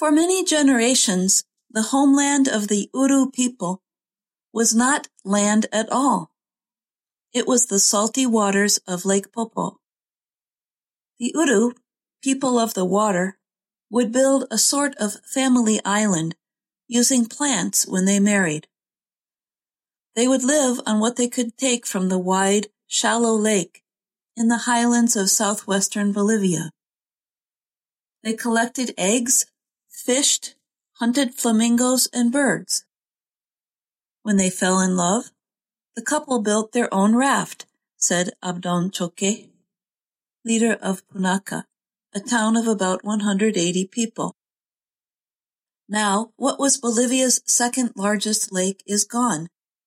For many generations, the homeland of the Uru people was not land at all. It was the salty waters of Lake Popo. The Uru, people of the water, would build a sort of family island using plants when they married. They would live on what they could take from the wide, shallow lake in the highlands of southwestern Bolivia. They collected eggs, fished, hunted flamingos and birds. When they fell in love, the couple built their own raft, said Abdon Choque, leader of Punaca, a town of about 180 people. Now, what was Bolivia's second largest lake is gone.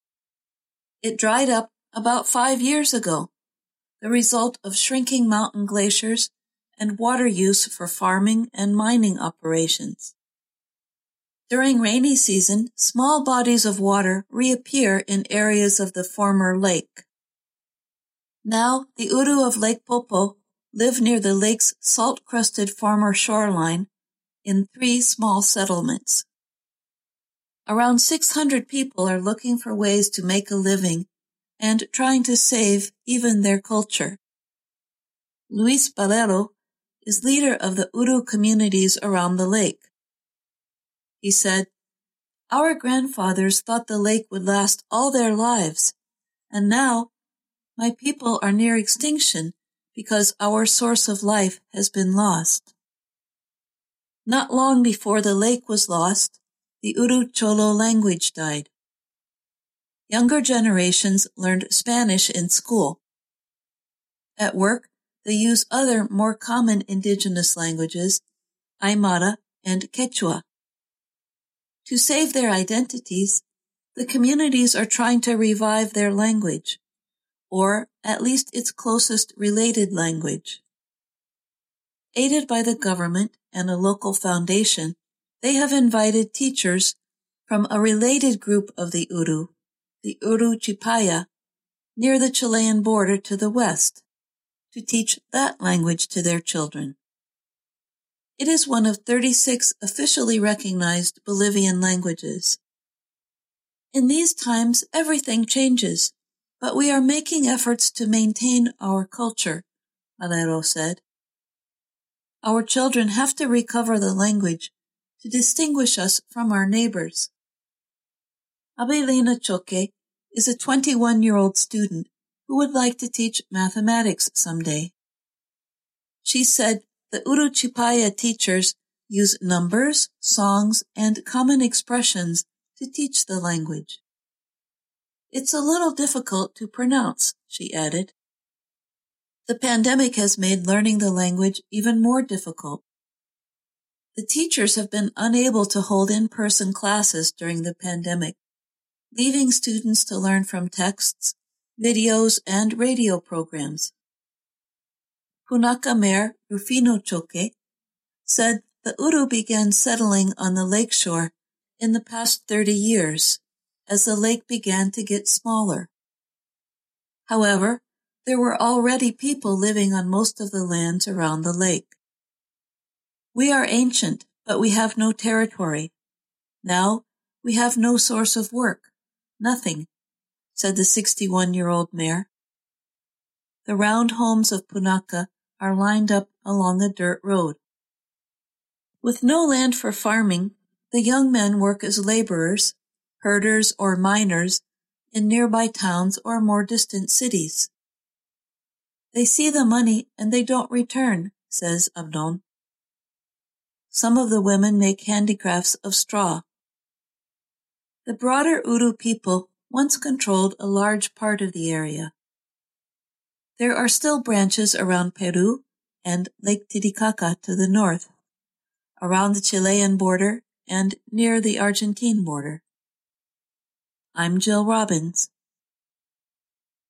It dried up about 5 years ago, the result of shrinking mountain glaciers and water use for farming and mining operations. During rainy season, small bodies of water reappear in areas of the former lake. Now, the Uru of Lake Popo live near the lake's salt-crusted former shoreline in 3 small settlements. Around 600 people are looking for ways to make a living and trying to save even their culture. Luis Valero is leader of the Uru communities around the lake. He said, "Our grandfathers thought the lake would last all their lives, and now my people are near extinction because our source of life has been lost." Not long before the lake was lost, the Uru Cholo language died. Younger generations learned Spanish in school. At work, they use other more common indigenous languages, Aymara and Quechua. To save their identities, the communities are trying to revive their language, or at least its closest related language. Aided by the government and a local foundation, they have invited teachers from a related group of the Uru Chipaya, near the Chilean border to the west, to teach that language to their children. It is one of 36 officially recognized Bolivian languages. In these times, everything changes, but we are making efforts to maintain our culture, Valero said. Our children have to recover the language to distinguish us from our neighbors. Abelina Choque is a 21-year-old student who would like to teach mathematics someday. She said the Uru Chipaya teachers use numbers, songs, and common expressions to teach the language. It's a little difficult to pronounce, she added. The pandemic has made learning the language even more difficult. The teachers have been unable to hold in-person classes during the pandemic, leaving students to learn from texts, videos, and radio programs. Punaca Mayor Rufino Choque said the Uru began settling on the lakeshore in the past 30 years as the lake began to get smaller. However, there were already people living on most of the lands around the lake. We are ancient, but we have no territory. Now, we have no source of work, nothing, said the 61-year-old mayor. The round homes of Punaca are lined up along a dirt road. With no land for farming, the young men work as laborers, herders, or miners in nearby towns or more distant cities. They see the money and they don't return, says Abdon. Some of the women make handicrafts of straw. The broader Uru people once controlled a large part of the area. There are still branches around Peru and Lake Titicaca to the north, around the Chilean border and near the Argentine border. I'm Jill Robbins.